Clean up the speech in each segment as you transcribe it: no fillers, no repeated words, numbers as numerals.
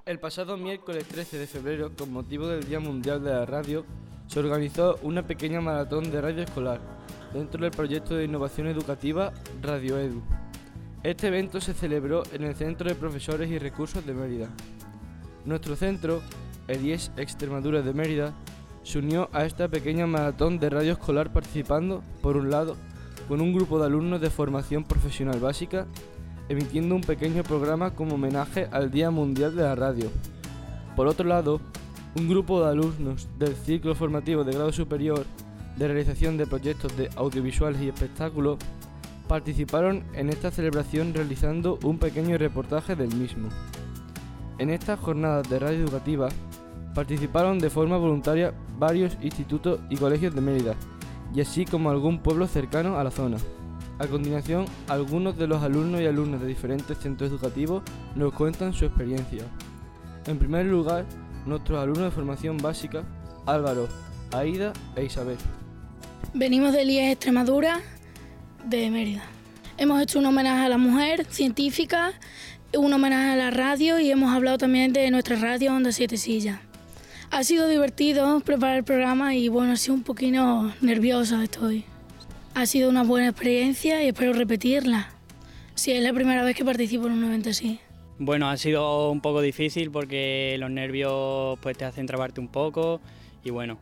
El pasado miércoles 13 de febrero, con motivo del Día Mundial de la Radio, se organizó una pequeña maratón de radio escolar dentro del proyecto de innovación educativa Radio Edu. Este evento se celebró en el Centro de Profesores y Recursos de Mérida. Nuestro centro, el IES Extremadura de Mérida, se unió a esta pequeña maratón de radio escolar participando, por un lado, con un grupo de alumnos de formación profesional básica, emitiendo un pequeño programa como homenaje al Día Mundial de la Radio. Por otro lado, un grupo de alumnos del ciclo formativo de grado superior de realización de proyectos de audiovisuales y espectáculos participaron en esta celebración realizando un pequeño reportaje del mismo. En estas jornadas de radio educativa participaron de forma voluntaria varios institutos y colegios de Mérida, y así como algún pueblo cercano a la zona. A continuación, algunos de los alumnos y alumnas de diferentes centros educativos nos cuentan su experiencia. En primer lugar, nuestros alumnos de formación básica, Álvaro, Aida e Isabel. Venimos del IES Extremadura de Mérida. Hemos hecho un homenaje a la mujer científica, un homenaje a la radio y hemos hablado también de nuestra radio Onda Siete Sillas. Ha sido divertido preparar el programa y bueno, ha sido un poquito nerviosa estoy. Ha sido una buena experiencia y espero repetirla. Sí, es la primera vez que participo en un evento así. Bueno, ha sido un poco difícil porque los nervios pues te hacen trabarte un poco y bueno,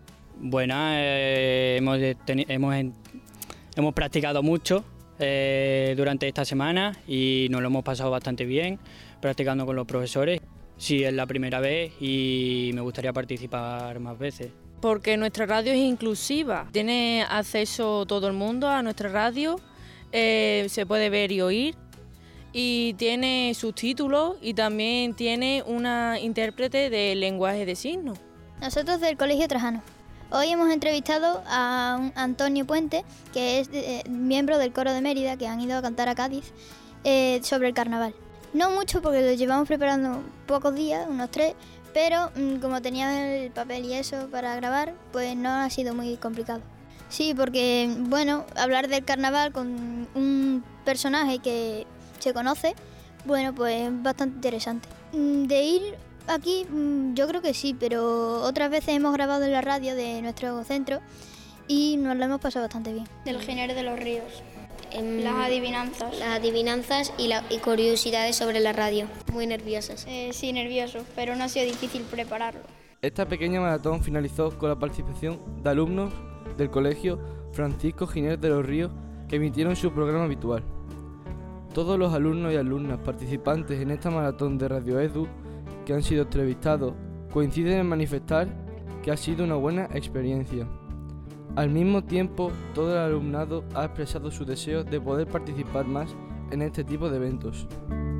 hemos practicado mucho durante esta semana y nos lo hemos pasado bastante bien practicando con los profesores. Sí, es la primera vez y me gustaría participar más veces. Porque nuestra radio es inclusiva, tiene acceso todo el mundo a nuestra radio, se puede ver y oír y tiene subtítulos y también tiene una intérprete de lenguaje de signos. Nosotros del Colegio Trajano. Hoy hemos entrevistado a Antonio Puente, que es miembro del coro de Mérida, que han ido a cantar a Cádiz, sobre el carnaval. No mucho porque lo llevamos preparando pocos días, unos 3, pero como tenía el papel y eso para grabar, pues no ha sido muy complicado. Sí, porque bueno, hablar del carnaval con un personaje que se conoce, bueno, pues es bastante interesante. De ir aquí, yo creo que sí, pero otras veces hemos grabado en la radio de nuestro centro y nos lo hemos pasado bastante bien. Del género de los ríos. Las adivinanzas. Las adivinanzas y curiosidades sobre la radio. Muy nerviosas. Sí, nervioso, pero no ha sido difícil prepararlo. Esta pequeña maratón finalizó con la participación de alumnos del colegio Francisco Giner de los Ríos que emitieron su programa habitual. Todos los alumnos y alumnas participantes en esta maratón de Radio Edu que han sido entrevistados coinciden en manifestar que ha sido una buena experiencia. Al mismo tiempo, todo el alumnado ha expresado su deseo de poder participar más en este tipo de eventos.